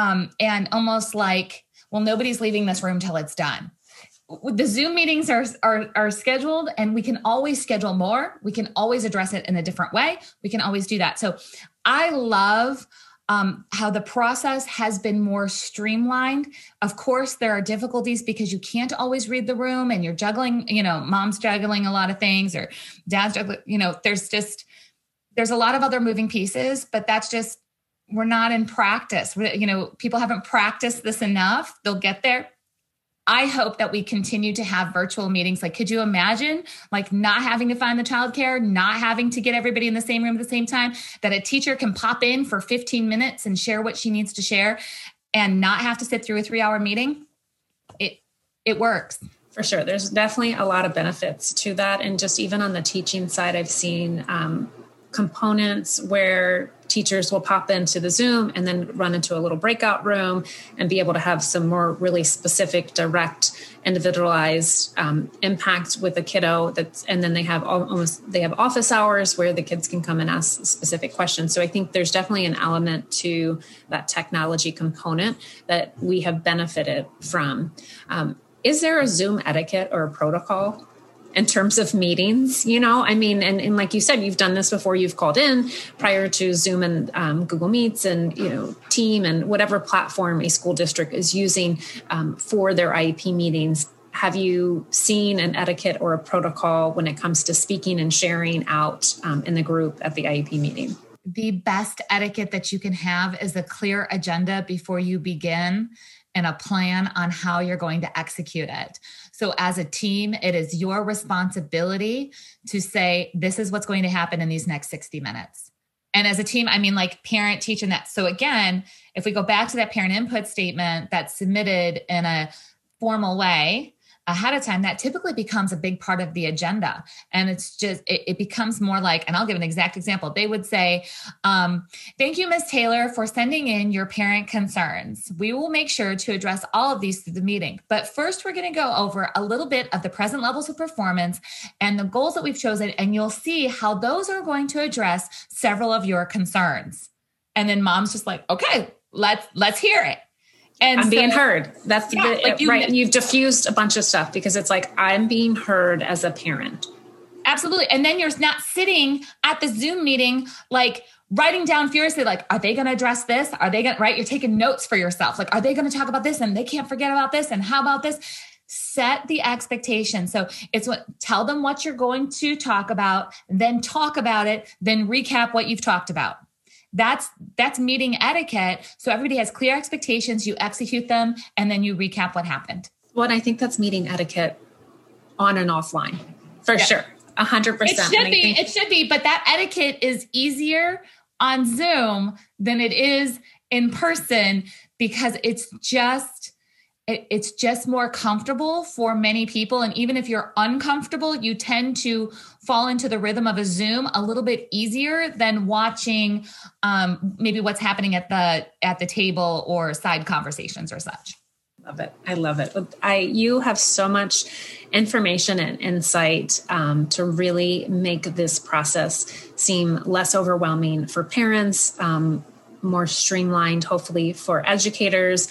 and almost like, well, nobody's leaving this room till it's done. The Zoom meetings are scheduled and we can always schedule more. We can always address it in a different way. We can always do that. So I love how the process has been more streamlined. Of course, there are difficulties because you can't always read the room and you're juggling, mom's juggling a lot of things or dad's juggling, there's a lot of other moving pieces, but that's just, we're not in practice. People haven't practiced this enough. They'll get there. I hope that we continue to have virtual meetings. Like, could you imagine like not having to find the childcare, not having to get everybody in the same room at the same time, that a teacher can pop in for 15 minutes and share what she needs to share and not have to sit through a 3-hour meeting? It works. For sure. There's definitely a lot of benefits to that. And just even on the teaching side, I've seen components where teachers will pop into the Zoom and then run into a little breakout room and be able to have some more really specific, direct, individualized impact with a kiddo. And then they have office hours where the kids can come and ask specific questions. So I think there's definitely an element to that technology component that we have benefited from. Is there a Zoom etiquette or a protocol in terms of meetings? And like you said, you've done this before. You've called in prior to Zoom and Google Meets and, Team and whatever platform a school district is using for their IEP meetings. Have you seen an etiquette or a protocol when it comes to speaking and sharing out in the group at the IEP meeting? The best etiquette that you can have is a clear agenda before you begin and a plan on how you're going to execute it. So as a team, it is your responsibility to say, this is what's going to happen in these next 60 minutes. And as a team, I mean like parent, teacher, and that. So again, if we go back to that parent input statement that's submitted in a formal way ahead of time, that typically becomes a big part of the agenda. And it's just, it becomes more like, and I'll give an exact example. They would say, thank you, Ms. Taylor, for sending in your parent concerns. We will make sure to address all of these through the meeting. But first, we're going to go over a little bit of the present levels of performance and the goals that we've chosen. And you'll see how those are going to address several of your concerns. And then mom's just like, okay, let's hear it. And I'm being heard. That's right. You've diffused a bunch of stuff because it's like, I'm being heard as a parent. Absolutely. And then you're not sitting at the Zoom meeting, like writing down furiously, like, are they going to address this? Are they going to, right? You're taking notes for yourself. Like, are they going to talk about this? And they can't forget about this. And how about this? Set the expectation. So tell them what you're going to talk about, then talk about it, then recap what you've talked about. That's meeting etiquette. So everybody has clear expectations, you execute them, and then you recap what happened. Well, I think that's meeting etiquette on and offline for sure. 100%. It should be, but that etiquette is easier on Zoom than it is in person because it's just more comfortable for many people. And even if you're uncomfortable, you tend to fall into the rhythm of a Zoom a little bit easier than watching maybe what's happening at the table or side conversations or such. Love it. I love it. You have so much information and insight to really make this process seem less overwhelming for parents, more streamlined, hopefully, for educators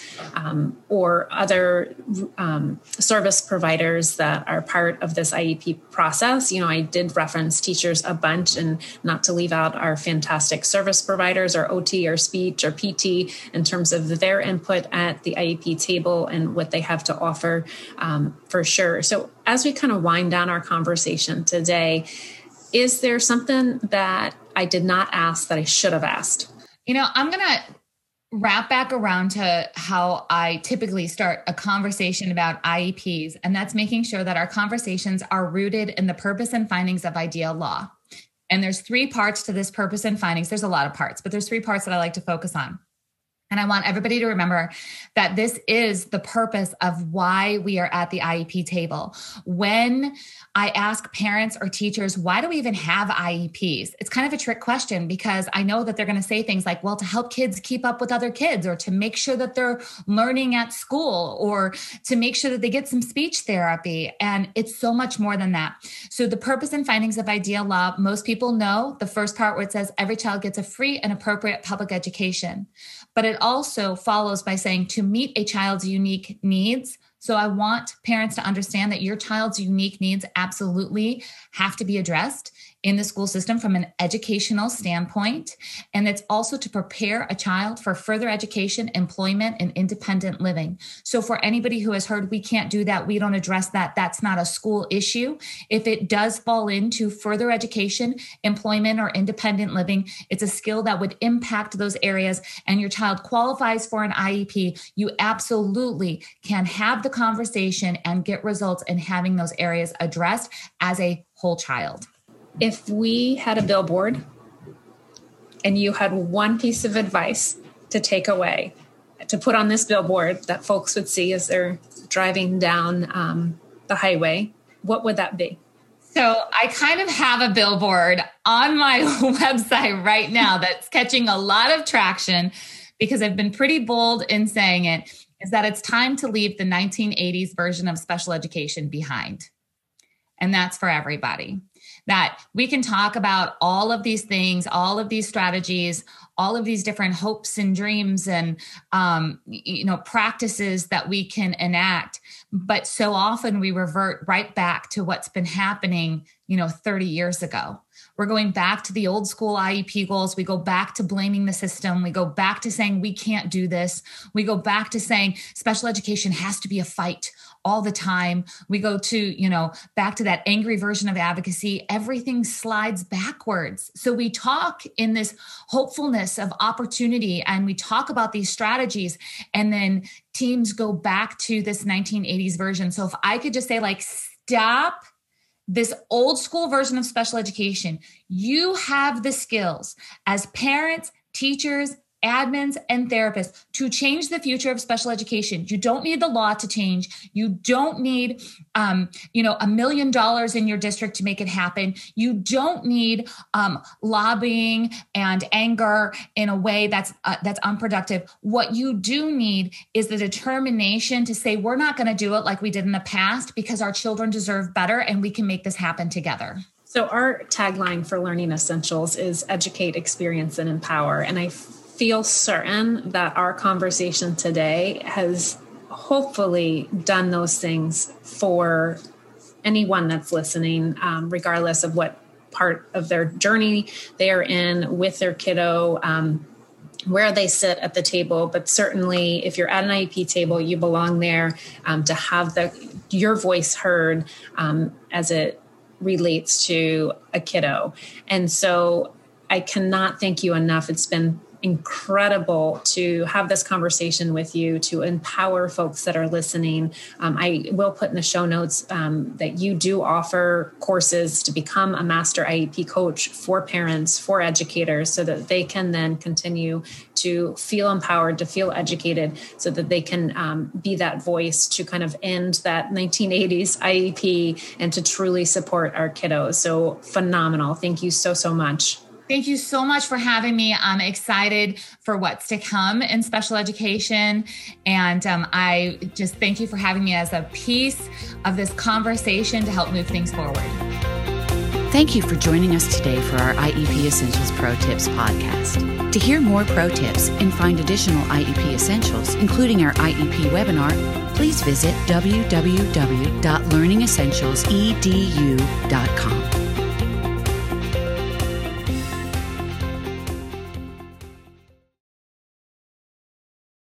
or other service providers that are part of this IEP process. I did reference teachers a bunch, and not to leave out our fantastic service providers or OT or speech or PT in terms of their input at the IEP table and what they have to offer for sure. So as we kind of wind down our conversation today, is there something that I did not ask that I should have asked? I'm going to wrap back around to how I typically start a conversation about IEPs, and that's making sure that our conversations are rooted in the purpose and findings of IDEA law. And there's 3 parts to this purpose and findings. There's a lot of parts, but there's 3 parts that I like to focus on. And I want everybody to remember that this is the purpose of why we are at the IEP table. When I ask parents or teachers, why do we even have IEPs? It's kind of a trick question because I know that they're going to say things like, well, to help kids keep up with other kids, or to make sure that they're learning at school, or to make sure that they get some speech therapy. And it's so much more than that. So the purpose and findings of IDEA law, most people know the first part where it says every child gets a free and appropriate public education. But it also follows by saying to meet a child's unique needs. So I want parents to understand that your child's unique needs absolutely have to be addressed in the school system from an educational standpoint. And it's also to prepare a child for further education, employment, and independent living. So for anybody who has heard, we can't do that, we don't address that, that's not a school issue. If it does fall into further education, employment, or independent living, it's a skill that would impact those areas, and your child qualifies for an IEP, you absolutely can have the conversation and get results in having those areas addressed as a whole child. If we had a billboard and you had one piece of advice to take away, to put on this billboard that folks would see as they're driving down the highway, what would that be? So I kind of have a billboard on my website right now that's catching a lot of traction because I've been pretty bold in saying it, is that it's time to leave the 1980s version of special education behind. And that's for everybody. That we can talk about all of these things, all of these strategies, all of these different hopes and dreams and, practices that we can enact. But so often we revert right back to what's been happening, 30 years ago. We're going back to the old school IEP goals. We go back to blaming the system. We go back to saying we can't do this. We go back to saying special education has to be a fight all the time. We go to, back to that angry version of advocacy. Everything slides backwards. So we talk in this hopefulness of opportunity and we talk about these strategies and then teams go back to this 1980s version. So if I could just say stop this old school version of special education, you have the skills as parents, teachers, admins, and therapists to change the future of special education. You don't need the law to change. You don't need, $1 million in your district to make it happen. You don't need lobbying and anger in a way that's unproductive. What you do need is the determination to say, we're not going to do it like we did in the past because our children deserve better and we can make this happen together. So our tagline for Learning Essentials is educate, experience, and empower. And I feel certain that our conversation today has hopefully done those things for anyone that's listening, regardless of what part of their journey they are in with their kiddo, where they sit at the table. But certainly if you're at an IEP table, you belong there to have your voice heard as it relates to a kiddo. And so I cannot thank you enough. It's been incredible to have this conversation with you, to empower folks that are listening. I will put in the show notes that you do offer courses to become a master IEP coach for parents, for educators, so that they can then continue to feel empowered, to feel educated, so that they can be that voice to kind of end that 1980s IEP and to truly support our kiddos. So phenomenal. Thank you so, so much. Thank you so much for having me. I'm excited for what's to come in special education. And I just thank you for having me as a piece of this conversation to help move things forward. Thank you for joining us today for our IEP Essentials Pro Tips podcast. To hear more pro tips and find additional IEP Essentials, including our IEP webinar, please visit www.learningessentialsedu.com.